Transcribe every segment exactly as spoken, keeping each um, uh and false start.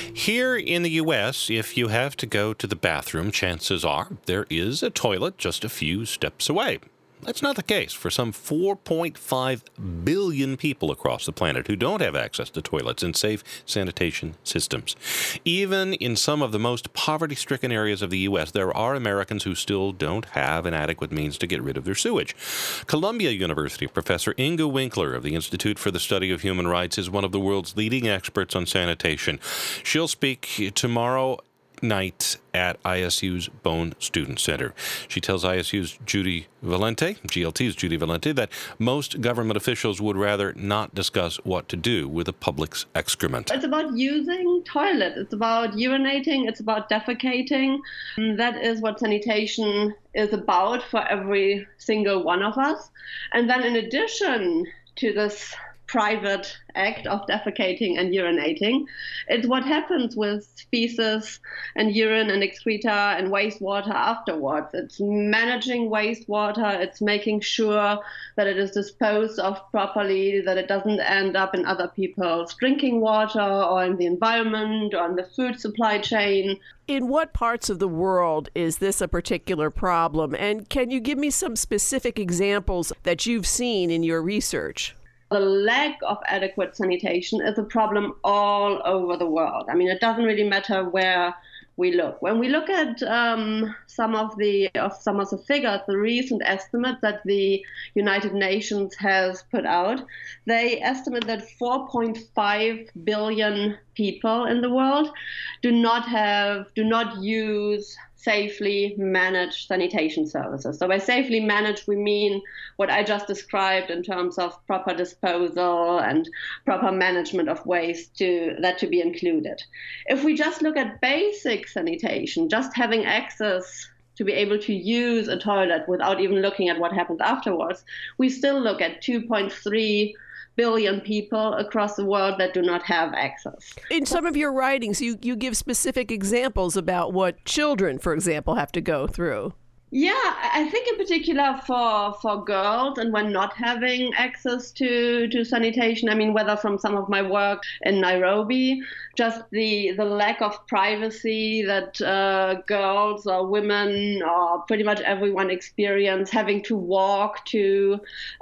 Here in the U S, if you have to go to the bathroom, chances are there is a toilet just a few steps away. That's not the case for some four point five billion people across the planet who don't have access to toilets and safe sanitation systems. Even in some of the most poverty-stricken areas of the U S, there are Americans who still don't have an adequate means to get rid of their sewage. Columbia University professor Inga Winkler of the Institute for the Study of Human Rights is one of the world's leading experts on sanitation. She'll speak tomorrow night at I S U's Bone Student Center. She tells I S U's Judy Valente, G L T's Judy Valente, that most government officials would rather not discuss what to do with the public's excrement. It's about using toilets. It's about urinating. It's about defecating. That is what sanitation is about for every single one of us. And then in addition to this private act of defecating and urinating, it's what happens with feces and urine and excreta and wastewater afterwards. It's managing wastewater, it's making sure that it is disposed of properly, that it doesn't end up in other people's drinking water or in the environment or in the food supply chain. In what parts of the world is this a particular problem? And can you give me some specific examples that you've seen in your research? The lack of adequate sanitation is a problem all over the world. I mean, it doesn't really matter where we look. When we look at um, some of the of some of the figures, the recent estimates that the United Nations has put out, they estimate that four point five billion people in the world do not have do not use safely managed sanitation services. So by safely managed, we mean what I just described in terms of proper disposal and proper management of waste, to that to be included. If we just look at basic sanitation, just having access to be able to use a toilet without even looking at what happens afterwards, we still look at two point three billion people across the world that do not have access. In some of your writings, you, you give specific examples about what children, for example, have to go through. Yeah, I think in particular for for girls and when not having access to, to sanitation, I mean, whether from some of my work in Nairobi, just the, the lack of privacy that uh, girls or women or pretty much everyone experience, having to walk to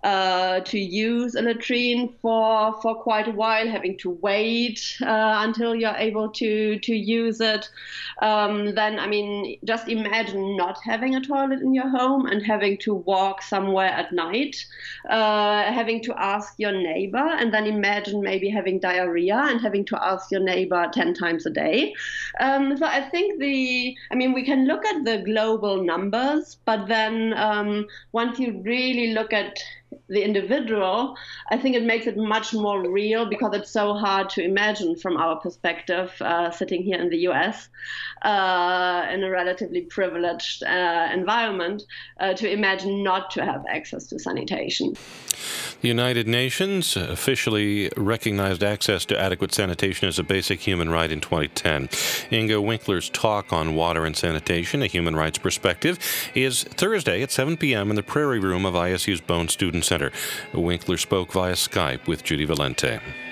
uh, to use a latrine for for quite a while, having to wait uh, until you're able to, to use it. Um, then, I mean, just imagine not having a toilet in your home and having to walk somewhere at night, uh, having to ask your neighbor, and then imagine maybe having diarrhea and having to ask your neighbor ten times a day. Um, so I think the, I mean, we can look at the global numbers, but then um, once you really look at the individual, I think it makes it much more real because it's so hard to imagine from our perspective, uh, sitting here in the U S, uh, in a relatively privileged uh, environment, uh, to imagine not to have access to sanitation. The United Nations officially recognized access to adequate sanitation as a basic human right in twenty ten. Inga Winkler's talk on water and sanitation, a human rights perspective, is Thursday at seven p.m. in the Prairie Room of I S U's Bone Student Center. Winkler spoke via Skype with Judy Valente.